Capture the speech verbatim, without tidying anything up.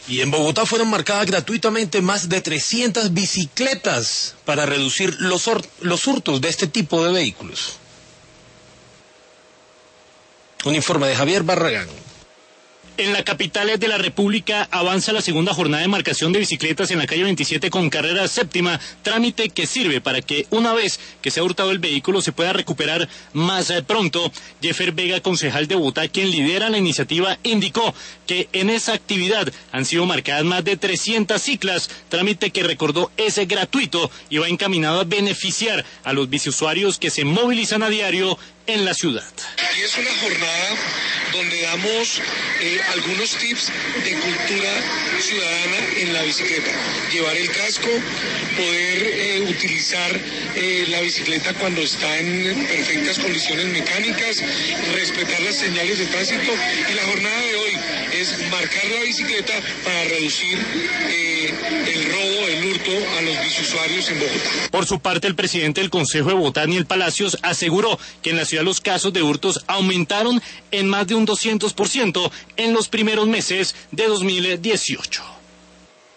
Y en Bogotá fueron marcadas gratuitamente más de trescientas bicicletas para reducir los, los hurtos de este tipo de vehículos. Un informe de Javier Barragán. En la capital de la República avanza la segunda jornada de marcación de bicicletas en la calle veintisiete con carrera séptima, trámite que sirve para que una vez que se ha hurtado el vehículo se pueda recuperar más pronto. Jeffer Vega, concejal de Bogotá, quien lidera la iniciativa, indicó que en esa actividad han sido marcadas más de trescientas ciclas, trámite que recordó es gratuito y va encaminado a beneficiar a los biciusuarios que se movilizan a diario en la ciudad. Y es una jornada donde damos eh, algunos tips de cultura ciudadana en la bicicleta. Llevar el casco, poder eh, utilizar eh, la bicicleta cuando está en perfectas condiciones mecánicas, respetar las señales de tránsito, y la jornada de hoy es marcar la bicicleta para reducir eh, el robo, el hurto a los biciusuarios en Bogotá. Por su parte, el presidente del Consejo de Bogotá, Daniel Palacios, aseguró que en la ciudad los casos de hurtos aumentaron en más de un doscientos por ciento en los primeros meses de dos mil dieciocho.